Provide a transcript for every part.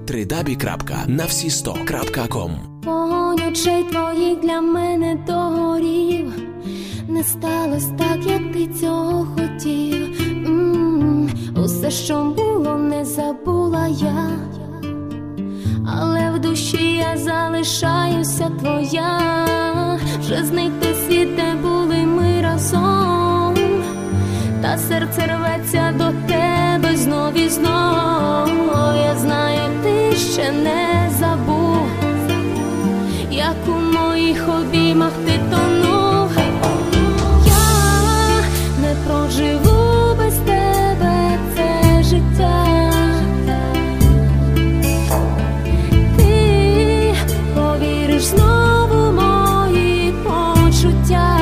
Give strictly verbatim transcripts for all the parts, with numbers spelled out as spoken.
три дабл ю крапка на всі сто крапка ком. Вогонь очей твоїх для мене догорів. Не сталось так, як ти цього хотів. М-м-м. Усе, що було, не забула я, але в душі я залишаюся твоя. Вже зник той світ, де були ми разом, та серце рветься до тебе знов і знов. Я знаю, ти ще не забув, як у моїх обіймах ти тонув. Я не проживу без тебе це життя. Ти повіриш знову в мої почуття.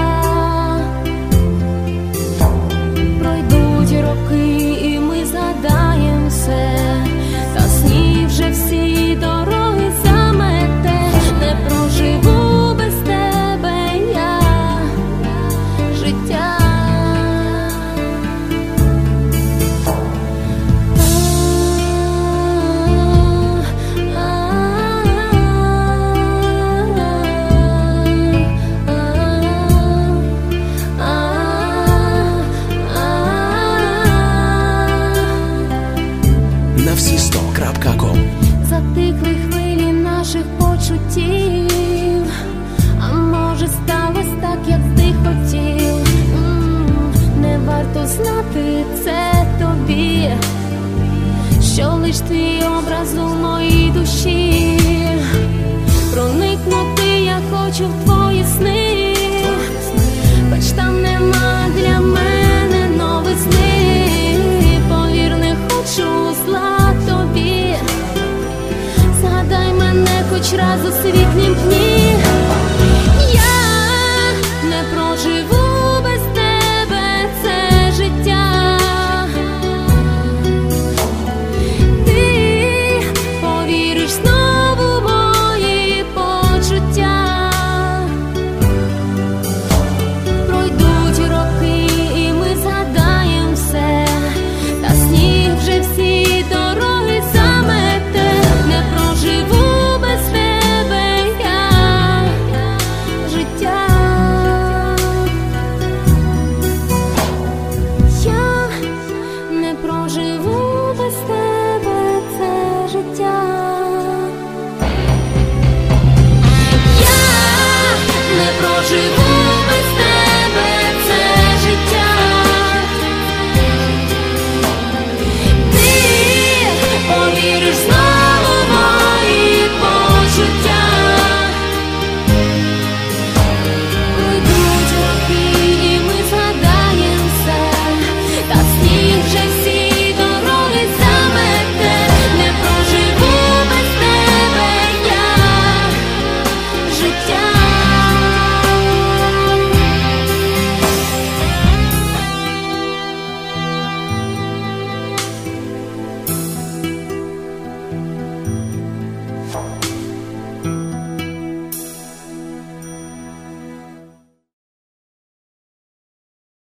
Пройдуть роки і ми згадаєм все, та сні вже всі дороги замете. Не проживу без тебе я життя. На всі сто крапка ком. Затихли хвилі наших почуттів, а може сталось так, як ти хотів. М-м, не варто знати це тобі, що лиш твій образ у моїй душі. Проникнути я хочу в твої сни, хоч там нема для мене новизни. Повір, не хочу зла тобі, згадай мене хоч раз у світлім дні.